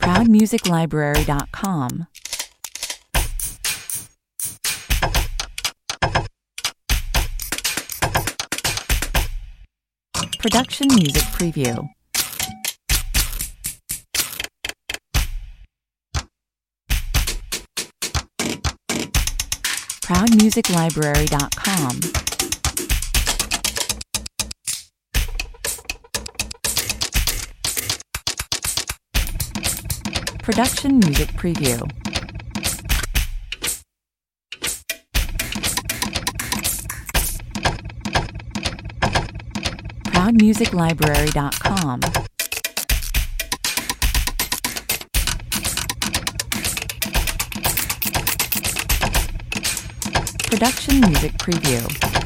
ProudMusicLibrary.com. Production Music Preview. ProudMusicLibrary.com. Production Music Preview. ProudMusicLibrary.com. Production Music Preview.